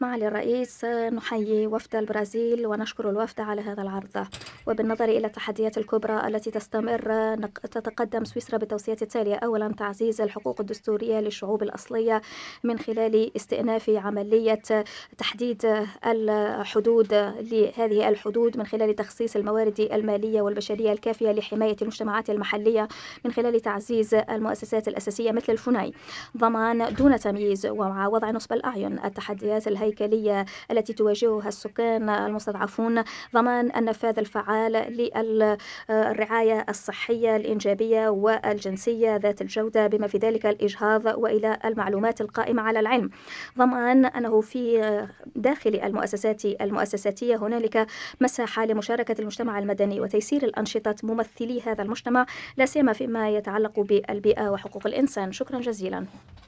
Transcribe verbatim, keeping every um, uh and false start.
معالي الرئيس، نحيي وفد البرازيل ونشكر الوفد على هذا العرض. وبالنظر إلى التحديات الكبرى التي تستمر، نق- تتقدم سويسرا بالتوصيات التالية: أولا، تعزيز الحقوق الدستورية للشعوب الأصلية من خلال استئناف عملية تحديد الحدود لهذه الحدود من خلال تخصيص الموارد المالية والبشرية الكافية لحماية المجتمعات المحلية من خلال تعزيز المؤسسات الأساسية مثل الفناي. ضمان دون تمييز ومع وضع نصب الأعين التحديات الهيكلية التي تواجهها السكان المستضعفون. ضمان النفاذ الفعال للرعاية الصحية الإنجابية والجنسية ذات الجودة بما في ذلك الإجهاض وإلى المعلومات القائمة على العلم. ضمان أنه في داخل المؤسسات المؤسساتية هنالك مساحة لمشاركة المجتمع المدني وتيسير الأنشطة ممثلي هذا المجتمع، لا سيما فيما يتعلق بالبيئة وحقوق الإنسان. شكرا جزيلا.